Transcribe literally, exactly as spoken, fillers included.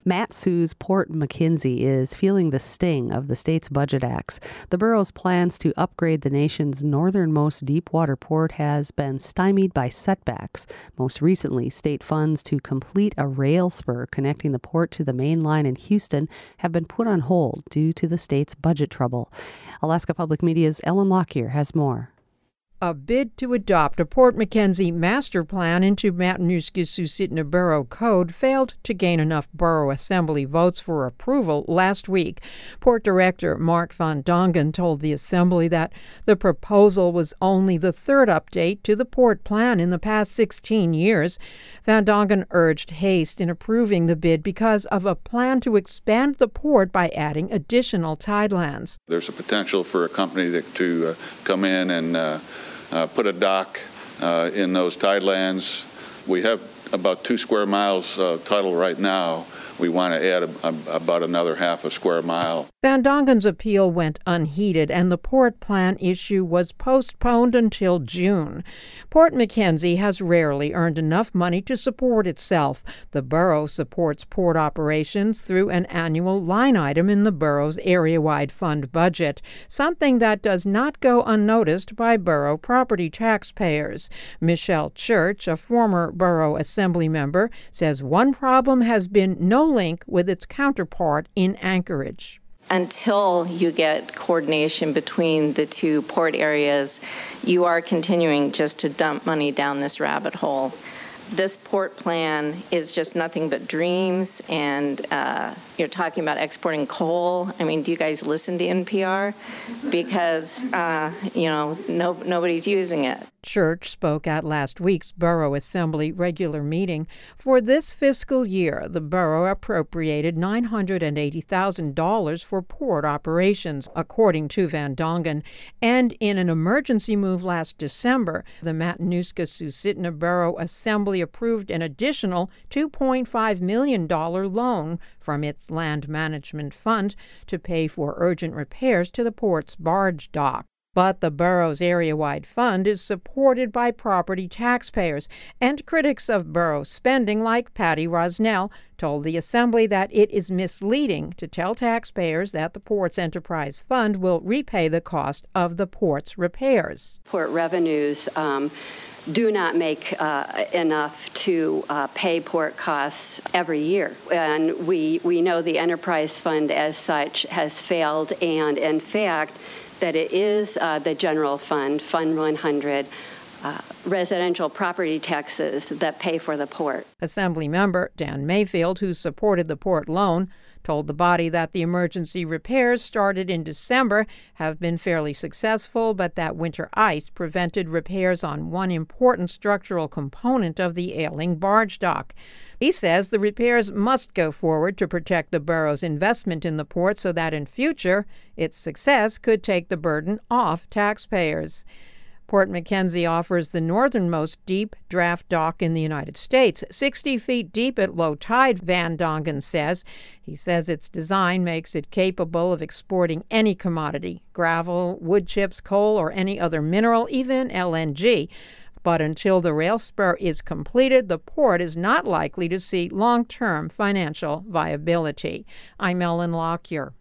Mat-Su's Port McKenzie is feeling the sting of the state's budget acts. The borough's plans to upgrade the nation's northernmost deep-water port has been stymied by setbacks. Most recently, state funds to complete a rail spur connecting the port to the main line in Houston have been put on hold due to the state's budget trouble. Alaska Public Media's Ellen Lockyer has more. A bid to adopt a Port McKenzie master plan into Matanuska-Susitna Borough Code failed to gain enough Borough Assembly votes for approval last week. Port Director Mark Van Dongen told the Assembly that the proposal was only the third update to the port plan in the past sixteen years. Van Dongen urged haste in approving the bid because of a plan to expand the port by adding additional tidelands. There's a potential for a company that, to uh, come in and uh, Uh, put a dock uh, in those tidelands. We have about two square miles uh, tidal right now. We want to add a, a, about another half a square mile. Van Dongen's appeal went unheeded, and the port plan issue was postponed until June. Port McKenzie has rarely earned enough money to support itself. The borough supports port operations through an annual line item in the borough's area-wide fund budget, something that does not go unnoticed by borough property taxpayers. Michelle Church, a former borough assembly member, says one problem has been no link with its counterpart in Anchorage. Until you get coordination between the two port areas, you are continuing just to dump money down this rabbit hole. This port plan is just nothing but dreams, and uh, you're talking about exporting coal. I mean, do you guys listen to N P R? Because, uh, you know, no, nobody's using it. Church spoke at last week's Borough Assembly regular meeting. For this fiscal year, the borough appropriated nine hundred eighty thousand dollars for port operations, according to Van Dongen. And in an emergency move last December, the Matanuska-Susitna Borough Assembly approved an additional two point five million dollars loan from its land management fund to pay for urgent repairs to the port's barge dock. But the borough's area-wide fund is supported by property taxpayers, and critics of borough spending like Patty Rosnell told the Assembly that it is misleading to tell taxpayers that the port's enterprise fund will repay the cost of the port's repairs. Port revenues um, do not make uh, enough to uh, pay port costs every year. And we, we know the enterprise fund as such has failed, and in fact, that it is uh, the general fund, Fund one hundred, uh, residential property taxes that pay for the port. Assembly member Dan Mayfield, who supported the port loan, told the body that the emergency repairs started in December have been fairly successful, but that winter ice prevented repairs on one important structural component of the ailing barge dock. He says the repairs must go forward to protect the borough's investment in the port so that in future its success could take the burden off taxpayers. Port McKenzie offers the northernmost deep draft dock in the United States, sixty feet deep at low tide, Van Dongen says. He says its design makes it capable of exporting any commodity, gravel, wood chips, coal, or any other mineral, even L N G. But until the rail spur is completed, the port is not likely to see long-term financial viability. I'm Ellen Lockyer.